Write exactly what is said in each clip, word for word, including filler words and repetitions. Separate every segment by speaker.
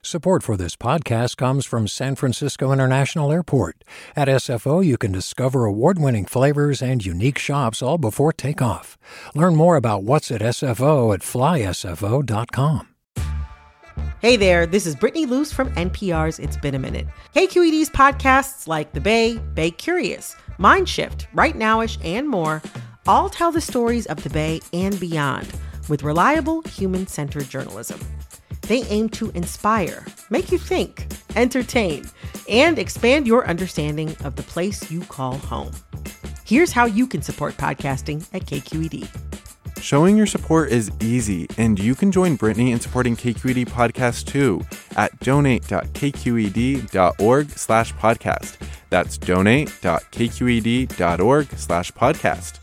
Speaker 1: Support for this podcast comes from San Francisco International Airport. At S F O, you can discover award-winning flavors and unique shops all before takeoff. Learn more about what's at S F O at fly S F O dot com.
Speaker 2: Hey there, this is Brittany Luce from N P R's It's Been a Minute. K Q E D's podcasts like The Bay, Bay Curious, Mindshift, Right Nowish, and more all tell the stories of the Bay and beyond with reliable, human-centered journalism. They aim to inspire, make you think, entertain, and expand your understanding of the place you call home. Here's how you can support podcasting at K Q E D.
Speaker 3: Showing your support is easy, and you can join Brittany in supporting K Q E D Podcast too at donate.kqed.org slash podcast. That's donate.kqed.org slash podcast.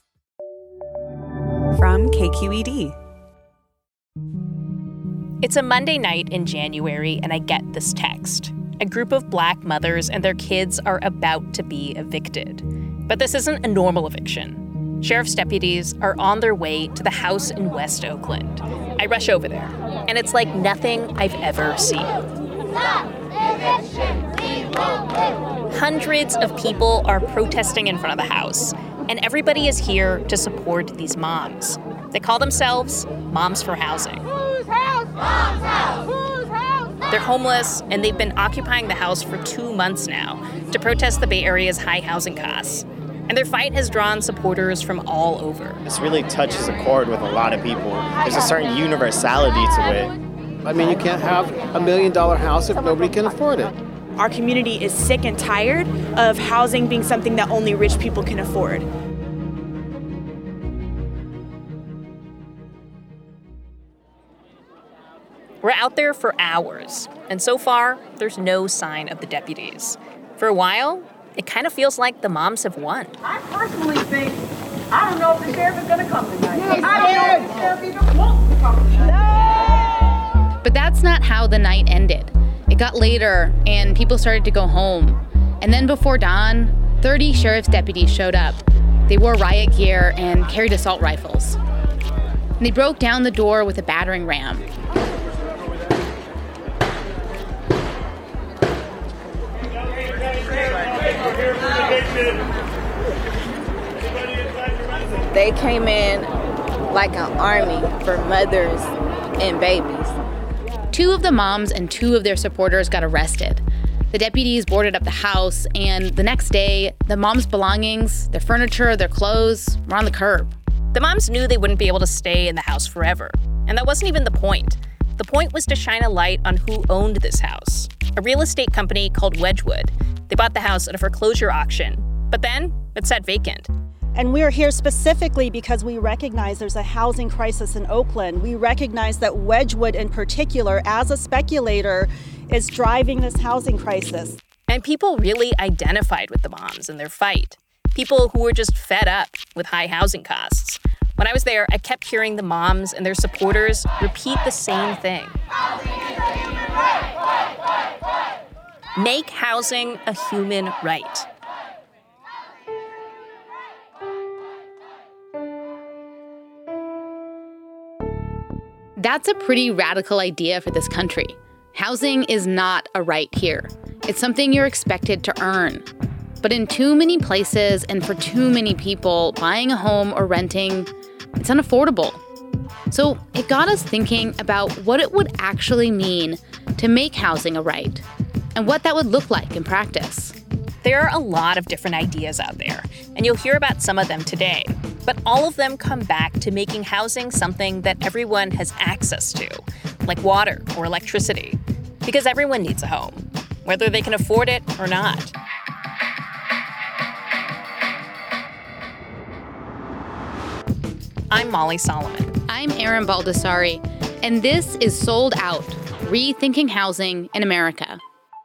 Speaker 4: From K Q E D.
Speaker 5: It's a Monday night in January, and I get this text. A group of Black mothers and their kids are about to be evicted. But this isn't a normal eviction. Sheriff's deputies are on their way to the house in West Oakland. I rush over there, and it's like nothing I've ever seen. Hundreds of people are protesting in front of the house, and everybody is here to support these moms. They call themselves Moms for Housing.
Speaker 6: Whose house? Mom's house. Whose house?
Speaker 5: They're homeless, and they've been occupying the house for two months now to protest the Bay Area's high housing costs. And their fight has drawn supporters from all over.
Speaker 7: This really touches a chord with a lot of people. There's a certain universality to it.
Speaker 8: I mean, you can't have a million dollar house if nobody can afford it.
Speaker 9: Our community is sick and tired of housing being something that only rich people can afford.
Speaker 5: We're out there for hours, and so far, there's no sign of the deputies. For a while, it kind of feels like the moms have won.
Speaker 10: I personally think, I don't know if the sheriff is going to come tonight. Yes, I don't know if the sheriff even wants to come tonight.
Speaker 11: No! But that's not how the night ended. It got later, and people started to go home. And then before dawn, thirty sheriff's deputies showed up. They wore riot gear and carried assault rifles. And they broke down the door with a battering ram.
Speaker 12: They came in like an army for mothers and babies.
Speaker 11: Two of the moms and two of their supporters got arrested. The deputies boarded up the house, and the next day, the moms' belongings, their furniture, their clothes, were on the curb.
Speaker 5: The moms knew they wouldn't be able to stay in the house forever, and that wasn't even the point. The point was to shine a light on who owned this house. A real estate company called Wedgwood. They bought the house at a foreclosure auction, but then it sat vacant.
Speaker 13: And we're here specifically because we recognize there's a housing crisis in Oakland. We recognize that Wedgwood in particular, as a speculator, is driving this housing crisis.
Speaker 5: And people really identified with the moms in their fight. People who were just fed up with high housing costs. When I was there, I kept hearing the moms and their supporters repeat the same thing. Make housing a human right.
Speaker 11: That's a pretty radical idea for this country. Housing is not a right here. It's something you're expected to earn. But in too many places and for too many people, buying a home or renting, it's unaffordable. So it got us thinking about what it would actually mean to make housing a right and what that would look like in practice.
Speaker 5: There are a lot of different ideas out there, and you'll hear about some of them today. But all of them come back to making housing something that everyone has access to, like water or electricity, because everyone needs a home, whether they can afford it or not. I'm Molly Solomon.
Speaker 11: I'm Erin Baldessari, and this is Sold Out, Rethinking Housing in America.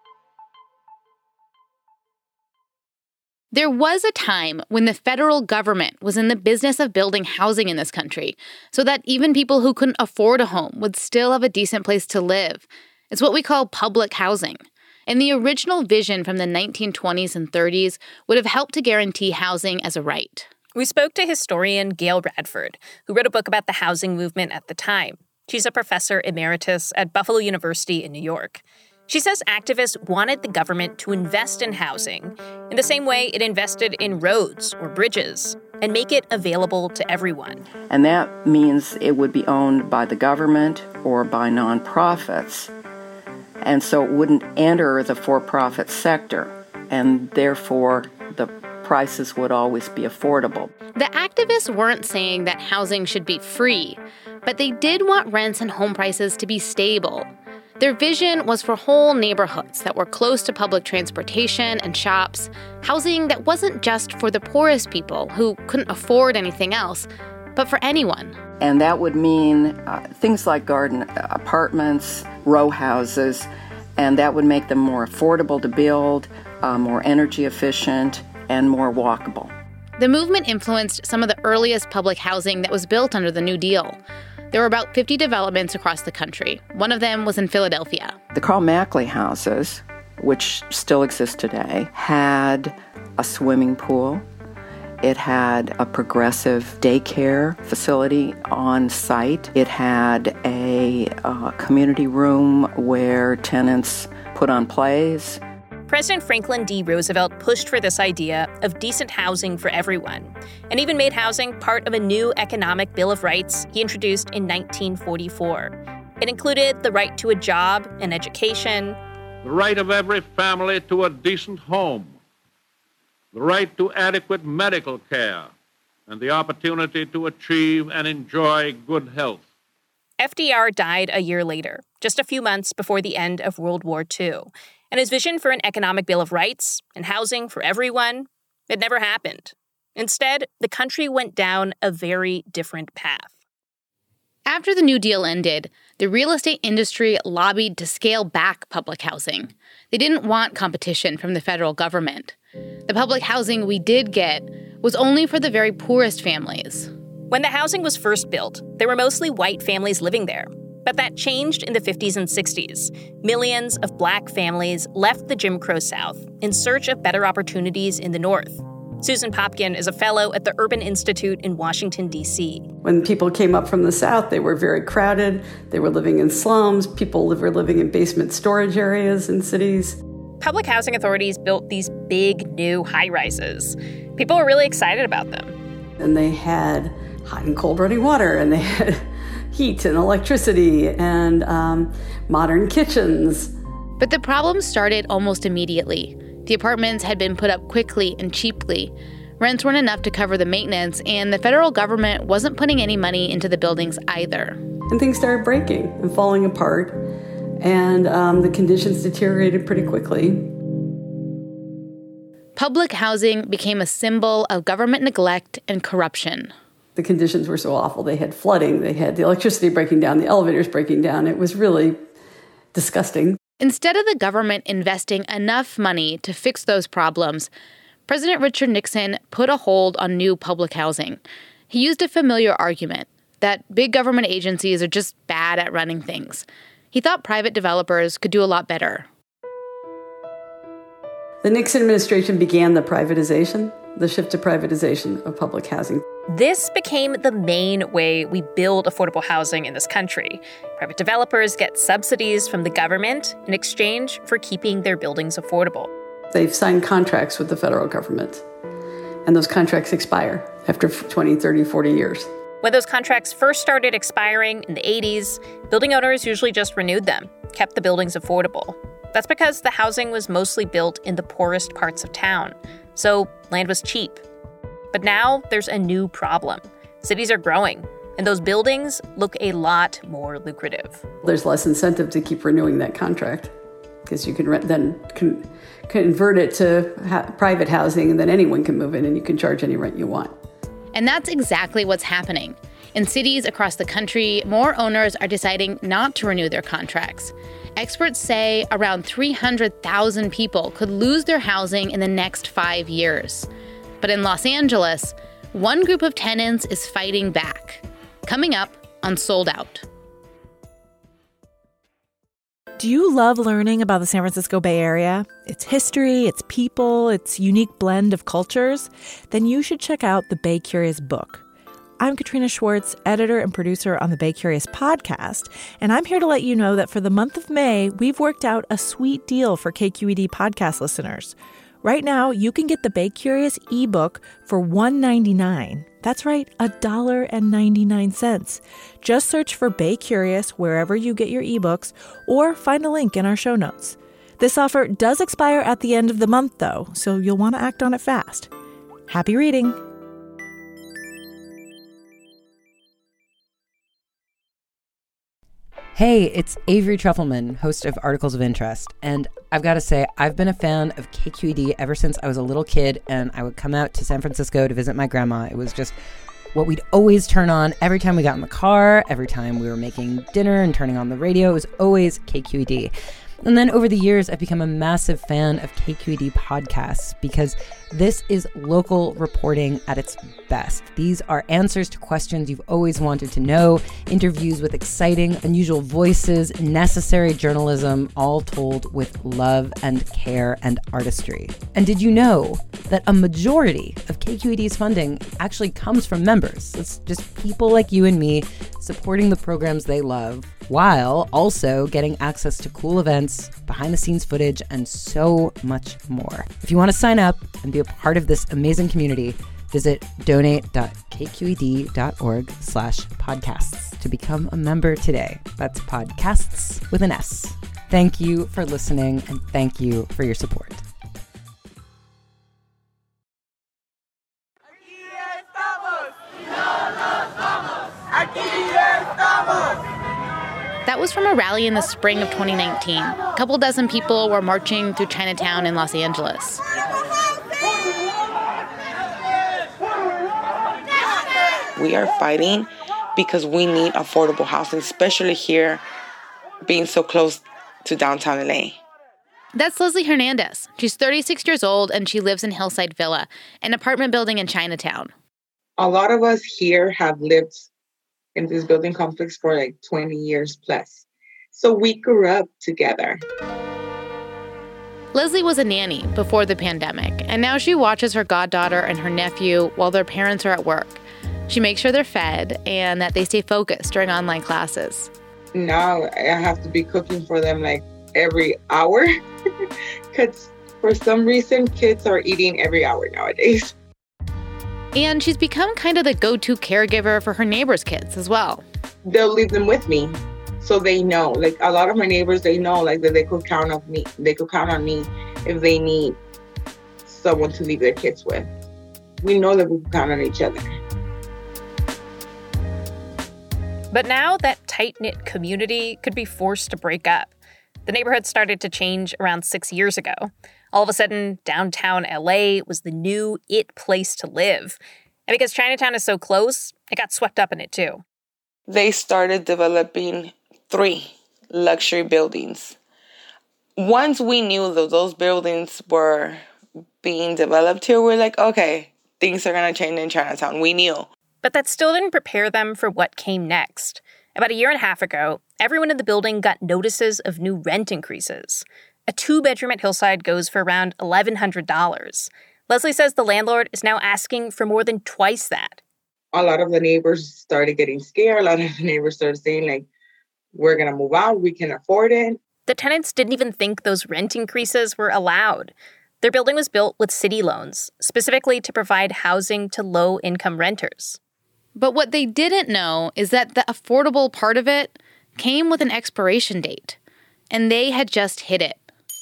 Speaker 11: There was a time when the federal government was in the business of building housing in this country so that even people who couldn't afford a home would still have a decent place to live. It's what we call public housing. And the original vision from the nineteen twenties and thirties would have helped to guarantee housing as a right.
Speaker 5: We spoke to historian Gail Radford, who wrote a book about the housing movement at the time. She's a professor emeritus at Buffalo University in New York. She says activists wanted the government to invest in housing in the same way it invested in roads or bridges and make it available to everyone.
Speaker 4: And that means it would be owned by the government or by nonprofits. And so it wouldn't enter the for-profit sector, and therefore the prices would always be affordable.
Speaker 11: The activists weren't saying that housing should be free, but they did want rents and home prices to be stable. Their vision was for whole neighborhoods that were close to public transportation and shops, housing that wasn't just for the poorest people who couldn't afford anything else, but for anyone.
Speaker 4: And that would mean uh, things like garden apartments, row houses, and that would make them more affordable to build, uh, more energy efficient, and more walkable.
Speaker 11: The movement influenced some of the earliest public housing that was built under the New Deal. There were about fifty developments across the country. One of them was in Philadelphia.
Speaker 4: The Carl Mackley houses, which still exist today, had a swimming pool. It had a progressive daycare facility on site. It had a uh, community room where tenants put on plays.
Speaker 5: President Franklin D. Roosevelt pushed for this idea of decent housing for everyone, and even made housing part of a new economic Bill of Rights he introduced in nineteen forty-four. It included the right to a job and education,
Speaker 14: the right of every family to a decent home, the right to adequate medical care, and the opportunity to achieve and enjoy good health.
Speaker 5: F D R died a year later, just a few months before the end of World War Two. And his vision for an economic Bill of Rights and housing for everyone, it never happened. Instead, the country went down a very different path.
Speaker 11: After the New Deal ended, the real estate industry lobbied to scale back public housing. They didn't want competition from the federal government. The public housing we did get was only for the very poorest families.
Speaker 5: When the housing was first built, there were mostly white families living there. But that changed in the fifties and sixties. Millions of black families left the Jim Crow South in search of better opportunities in the North. Susan Popkin is a fellow at the Urban Institute in Washington, D C.
Speaker 15: When people came up from the South, they were very crowded. They were living in slums. People were living in basement storage areas in cities.
Speaker 5: Public housing authorities built these big new high-rises. People were really excited about them.
Speaker 15: And they had hot and cold running water, and they had heat and electricity and um, modern kitchens.
Speaker 11: But the problem started almost immediately. The apartments had been put up quickly and cheaply. Rents weren't enough to cover the maintenance, and the federal government wasn't putting any money into the buildings either.
Speaker 15: And things started breaking and falling apart, and um, the conditions deteriorated pretty quickly.
Speaker 11: Public housing became a symbol of government neglect and corruption.
Speaker 15: The conditions were so awful. They had flooding, they had the electricity breaking down, the elevators breaking down. It was really disgusting.
Speaker 11: Instead of the government investing enough money to fix those problems, President Richard Nixon put a hold on new public housing. He used a familiar argument that big government agencies are just bad at running things. He thought private developers could do a lot better.
Speaker 15: The Nixon administration began the privatization, the shift to privatization of public housing.
Speaker 5: This became the main way we build affordable housing in this country. Private developers get subsidies from the government in exchange for keeping their buildings affordable.
Speaker 15: They've signed contracts with the federal government, and those contracts expire after twenty, thirty, forty years.
Speaker 5: When those contracts first started expiring in the eighties, building owners usually just renewed them, kept the buildings affordable. That's because the housing was mostly built in the poorest parts of town, so land was cheap. But now there's a new problem. Cities are growing, and those buildings look a lot more lucrative.
Speaker 15: There's less incentive to keep renewing that contract because you can rent, then con- convert it to ha- private housing, and then anyone can move in and you can charge any rent you want.
Speaker 11: And that's exactly what's happening. In cities across the country, more owners are deciding not to renew their contracts. Experts say around three hundred thousand people could lose their housing in the next five years. But in Los Angeles, one group of tenants is fighting back. Coming up on Sold Out.
Speaker 16: Do you love learning about the San Francisco Bay Area? Its history, its people, its unique blend of cultures? Then you should check out the Bay Curious book. I'm Katrina Schwartz, editor and producer on the Bay Curious podcast, and I'm here to let you know that for the month of May, we've worked out a sweet deal for K Q E D podcast listeners. Right now, you can get the Bay Curious ebook for one dollar and ninety-nine cents. That's right, one dollar and ninety-nine cents. Just search for Bay Curious wherever you get your ebooks or find a link in our show notes. This offer does expire at the end of the month, though, so you'll want to act on it fast. Happy reading!
Speaker 17: Hey, it's Avery Trufelman, host of Articles of Interest, and I've got to say, I've been a fan of K Q E D ever since I was a little kid, and I would come out to San Francisco to visit my grandma. It was just what we'd always turn on every time we got in the car, every time we were making dinner and turning on the radio. It was always K Q E D. And then over the years, I've become a massive fan of K Q E D podcasts because this is local reporting at its best. These are answers to questions you've always wanted to know, interviews with exciting, unusual voices, necessary journalism, all told with love and care and artistry. And did you know that a majority of K Q E D's funding actually comes from members? It's just people like you and me supporting the programs they love, while also getting access to cool events, behind-the-scenes footage, and so much more. If you want to sign up and be a part of this amazing community, visit donate.kqed.org slash podcasts to become a member today. That's podcasts with an S. Thank you for listening, and thank you for your support.
Speaker 11: That was from a rally in the spring of twenty nineteen. A couple dozen people were marching through Chinatown in Los Angeles.
Speaker 18: We are fighting because we need affordable housing, especially here being so close to downtown L A.
Speaker 11: That's Leslie Hernandez. She's thirty-six years old and she lives in Hillside Villa, an apartment building in Chinatown.
Speaker 19: A lot of us here have lived in this building complex for like twenty years plus. So we grew up together.
Speaker 11: Leslie was a nanny before the pandemic, and now she watches her goddaughter and her nephew while their parents are at work. She makes sure they're fed and that they stay focused during online classes.
Speaker 19: Now I have to be cooking for them like every hour because for some reason kids are eating every hour nowadays.
Speaker 11: And she's become kind of the go-to caregiver for her neighbors' kids as well.
Speaker 19: They'll leave them with me so they know. Like a lot of my neighbors, they know like that they could count on me. They could count on me if they need someone to leave their kids with. We know that we can count on each other.
Speaker 5: But now that tight-knit community could be forced to break up. The neighborhood started to change around six years ago. All of a sudden, downtown L A was the new it place to live. And because Chinatown is so close, it got swept up in it too.
Speaker 18: They started developing three luxury buildings. Once we knew that those buildings were being developed here, we're like, okay, things are going to change in Chinatown. We knew.
Speaker 5: But that still didn't prepare them for what came next. About a year and a half ago, everyone in the building got notices of new rent increases. A two-bedroom at Hillside goes for around eleven hundred dollars. Leslie says the landlord is now asking for more than twice that.
Speaker 19: A lot of the neighbors started getting scared. A lot of the neighbors started saying, like, we're going to move out. We can afford it.
Speaker 5: The tenants didn't even think those rent increases were allowed. Their building was built with city loans, specifically to provide housing to low-income renters.
Speaker 11: But what they didn't know is that the affordable part of it came with an expiration date, and they had just hit it.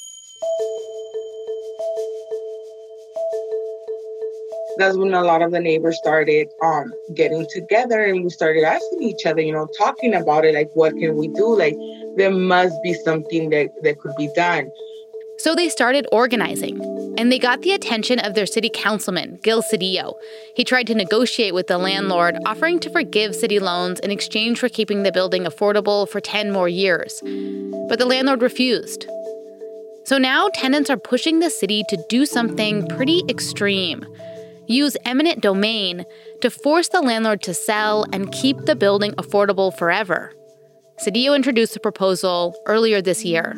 Speaker 19: That's when a lot of the neighbors started um, getting together and we started asking each other, you know, talking about it, like, what can we do? Like, there must be something that, that could be done.
Speaker 11: So they started organizing, and they got the attention of their city councilman, Gil Cedillo. He tried to negotiate with the landlord, offering to forgive city loans in exchange for keeping the building affordable for ten more years. But the landlord refused. So now tenants are pushing the city to do something pretty extreme. Use eminent domain to force the landlord to sell and keep the building affordable forever. Cedillo introduced the proposal earlier this year.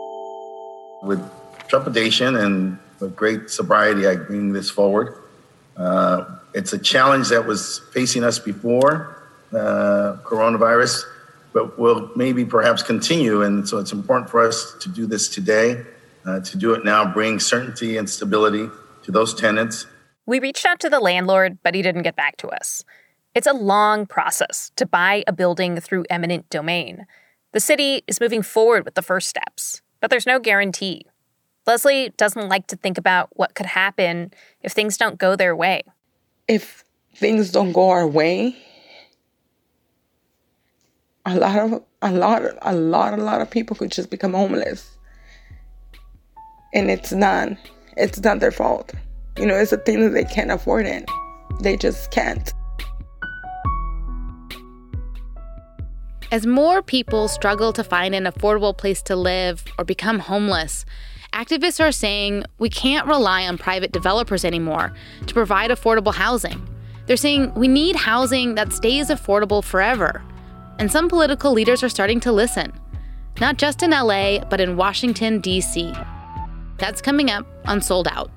Speaker 20: With trepidation and with great sobriety, I bring this forward. Uh, it's a challenge that was facing us before uh, coronavirus, but will maybe perhaps continue. And so it's important for us to do this today, uh, to do it now, bring certainty and stability to those tenants.
Speaker 5: We reached out to the landlord, but he didn't get back to us. It's a long process to buy a building through eminent domain. The city is moving forward with the first steps, but there's no guarantee. Leslie doesn't like to think about what could happen if things don't go their way.
Speaker 18: If things don't go our way, a lot of a lot a lot a lot of people could just become homeless. And it's not it's not their fault. You know, it's a thing that they can't afford it. They just can't.
Speaker 11: As more people struggle to find an affordable place to live or become homeless, activists are saying we can't rely on private developers anymore to provide affordable housing. They're saying we need housing that stays affordable forever. And some political leaders are starting to listen, not just in L A, but in Washington, D C. That's coming up on Sold Out.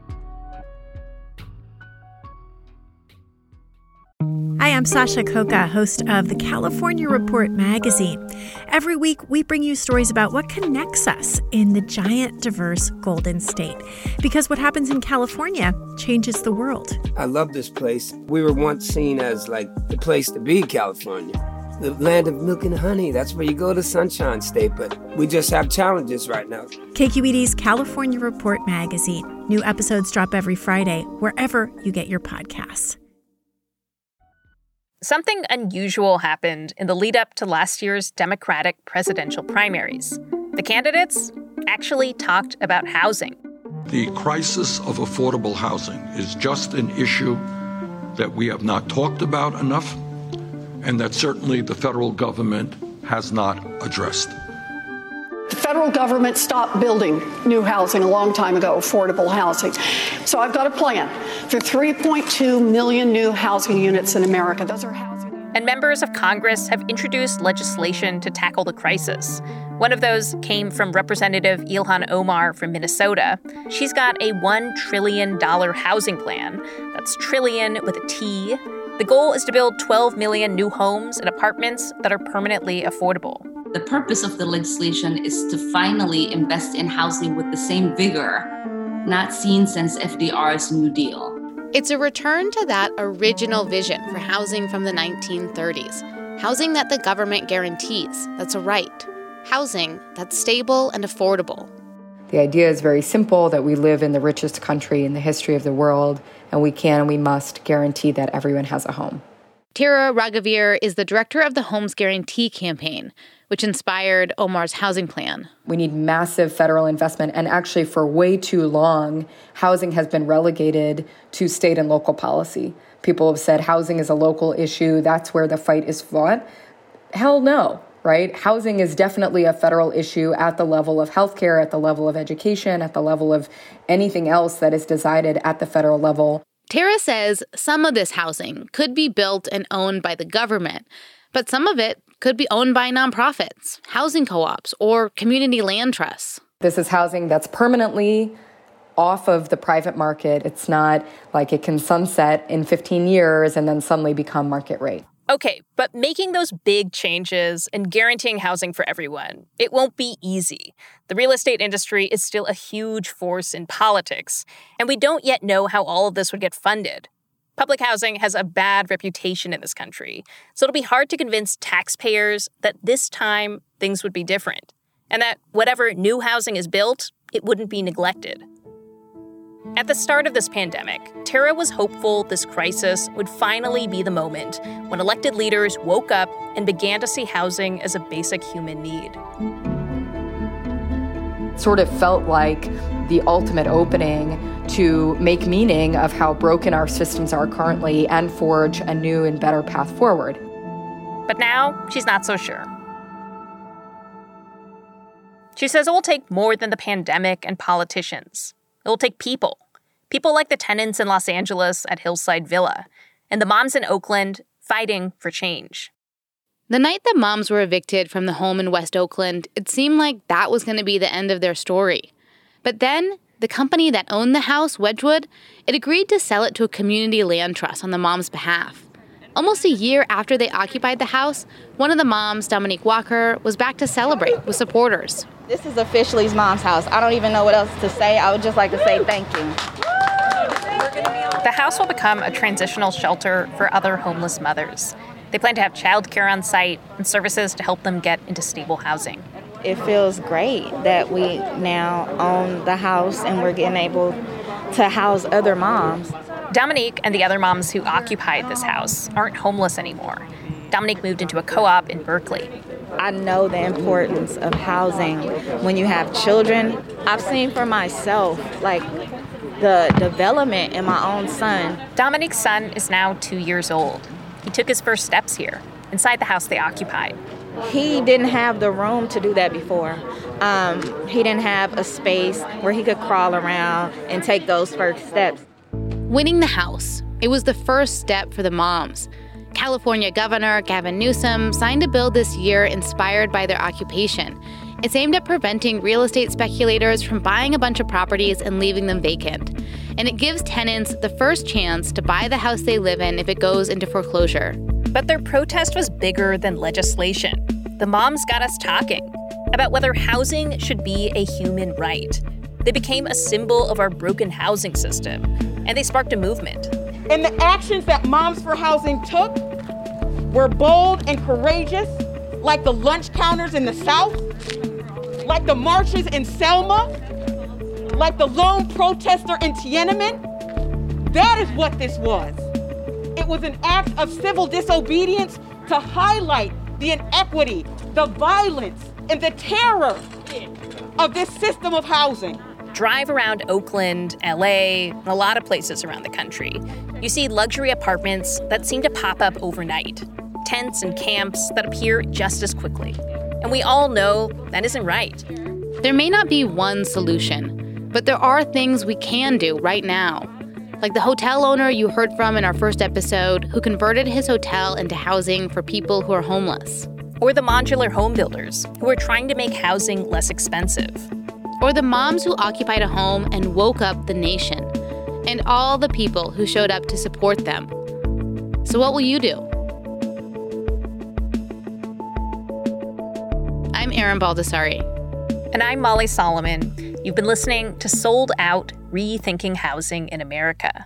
Speaker 21: Hi, I'm Sasha Khokha, host of the California Report magazine. Every week, we bring you stories about what connects us in the giant, diverse Golden State. Because what happens in California changes the world.
Speaker 22: I love this place. We were once seen as like the place to be, California. The land of milk and honey. That's where you go to Sunshine State. But we just have challenges right now.
Speaker 21: K Q E D's California Report magazine. New episodes drop every Friday, wherever you get your podcasts.
Speaker 5: Something unusual happened in the lead up to last year's Democratic presidential primaries. The candidates actually talked about housing.
Speaker 23: The crisis of affordable housing is just an issue that we have not talked about enough, and that certainly the federal government has not addressed.
Speaker 24: The federal government stopped building new housing a long time ago, affordable housing. So I've got a plan for three point two million new housing units in America. Those are housing.
Speaker 5: And members of Congress have introduced legislation to tackle the crisis. One of those came from Representative Ilhan Omar from Minnesota. She's got a one trillion dollars housing plan. That's trillion with a T. The goal is to build twelve million new homes and apartments that are permanently affordable.
Speaker 25: The purpose of the legislation is to finally invest in housing with the same vigor not seen since F D R's New Deal.
Speaker 11: It's a return to that original vision for housing from the nineteen thirties. Housing that the government guarantees, that's a right. Housing that's stable and affordable.
Speaker 26: The idea is very simple, that we live in the richest country in the history of the world, and we can and we must guarantee that everyone has a home.
Speaker 11: Tira Raghavir is the director of the Homes Guarantee campaign, which inspired Omar's housing plan.
Speaker 26: We need massive federal investment, and actually for way too long, housing has been relegated to state and local policy. People have said housing is a local issue, that's where the fight is fought. Hell no, right? Housing is definitely a federal issue at the level of healthcare, at the level of education, at the level of anything else that is decided at the federal level.
Speaker 11: Tara says some of this housing could be built and owned by the government, but some of it could be owned by nonprofits, housing co-ops, or community land trusts.
Speaker 26: This is housing that's permanently off of the private market. It's not like it can sunset in fifteen years and then suddenly become market rate.
Speaker 5: Okay, but making those big changes and guaranteeing housing for everyone, it won't be easy. The real estate industry is still a huge force in politics, and we don't yet know how all of this would get funded. Public housing has a bad reputation in this country, so it'll be hard to convince taxpayers that this time things would be different, and that whatever new housing is built, it wouldn't be neglected. At the start of this pandemic, Tara was hopeful this crisis would finally be the moment when elected leaders woke up and began to see housing as a basic human need.
Speaker 26: It sort of felt like the ultimate opening to make meaning of how broken our systems are currently and forge a new and better path forward.
Speaker 5: But now, she's not so sure. She says it will take more than the pandemic and politicians. It will take people. People like the tenants in Los Angeles at Hillside Villa, and the moms in Oakland fighting for change.
Speaker 11: The night the moms were evicted from the home in West Oakland, it seemed like that was going to be the end of their story. But then The company that owned the house, Wedgwood, it agreed to sell it to a community land trust on the mom's behalf. Almost a year after they occupied the house, one of the moms, Dominique Walker, was back to celebrate with supporters.
Speaker 12: This is officially Mom's house. I don't even know what else to say. I would just like to say thank you.
Speaker 5: The house will become a transitional shelter for other homeless mothers. They plan to have childcare on site and services to help them get into stable housing.
Speaker 12: It feels great that we now own the house and we're getting able to house other moms.
Speaker 5: Dominique and the other moms who occupied this house aren't homeless anymore. Dominique moved into a co-op in Berkeley.
Speaker 12: I know the importance of housing when you have children. I've seen for myself, like, the development in my own son.
Speaker 5: Dominique's son is now two years old. He took his first steps here, inside the house they occupied.
Speaker 12: He didn't have the room to do that before. Um, he didn't have a space where he could crawl around and take those first steps.
Speaker 11: Winning the House, it was the first step for the moms. California Governor Gavin Newsom signed a bill this year inspired by their occupation. It's aimed at preventing real estate speculators from buying a bunch of properties and leaving them vacant. And it gives tenants the first chance to buy the house they live in if it goes into foreclosure.
Speaker 5: But their protest was bigger than legislation. The moms got us talking about whether housing should be a human right. They became a symbol of our broken housing system, and they sparked a movement.
Speaker 10: And the actions that Moms for Housing took were bold and courageous, like the lunch counters in the South, like the marches in Selma, like the lone protester in Tiananmen. That is what this was. It was an act of civil disobedience to highlight the inequity, the violence, and the terror of this system of housing.
Speaker 5: Drive around Oakland, L A, and a lot of places around the country. You see luxury apartments that seem to pop up overnight, tents and camps that appear just as quickly. And we all know that isn't right.
Speaker 11: There may not be one solution, but there are things we can do right now. Like the hotel owner you heard from in our first episode who converted his hotel into housing for people who are homeless.
Speaker 5: Or the modular home builders who are trying to make housing less expensive.
Speaker 11: Or the moms who occupied a home and woke up the nation. And all the people who showed up to support them. So what will you do? I'm Erin Baldessari.
Speaker 5: And I'm Molly Solomon. You've been listening to Sold Out, Rethinking Housing in America.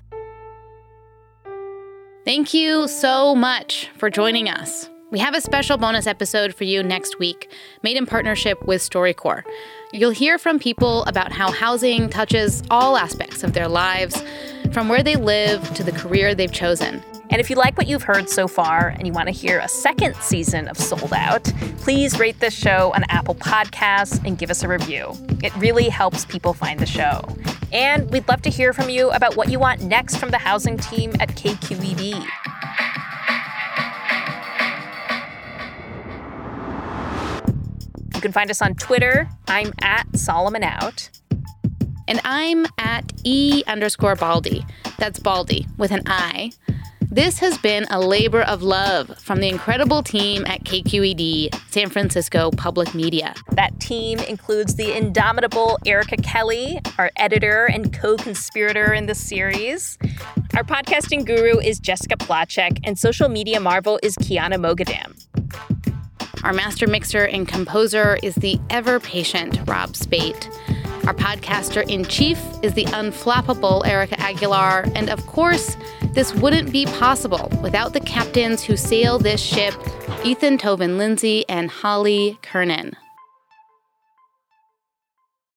Speaker 11: Thank you so much for joining us. We have a special bonus episode for you next week, made in partnership with StoryCorps. You'll hear from people about how housing touches all aspects of their lives, from where they live to the career they've chosen.
Speaker 5: And if you like what you've heard so far and you want to hear a second season of Sold Out, please rate this show on Apple Podcasts and give us a review. It really helps people find the show. And we'd love to hear from you about what you want next from the housing team at K Q E D. You can find us on Twitter. I'm at Solomon Out.
Speaker 11: And I'm at E underscore Baldy. That's Baldy with an I. This has been a labor of love from the incredible team at K Q E D, San Francisco Public Media.
Speaker 5: That team includes the indomitable Erica Kelly, our editor and co-conspirator in this series. Our podcasting guru is Jessica Placzek, and social media marvel is Kiana Mogadam.
Speaker 11: Our master mixer and composer is the ever-patient Rob Spate. Our podcaster-in-chief is the unflappable Erica Aguilar. And of course, this wouldn't be possible without the captains who sail this ship, Ethan Tobin Lindsay and Holly Kernan.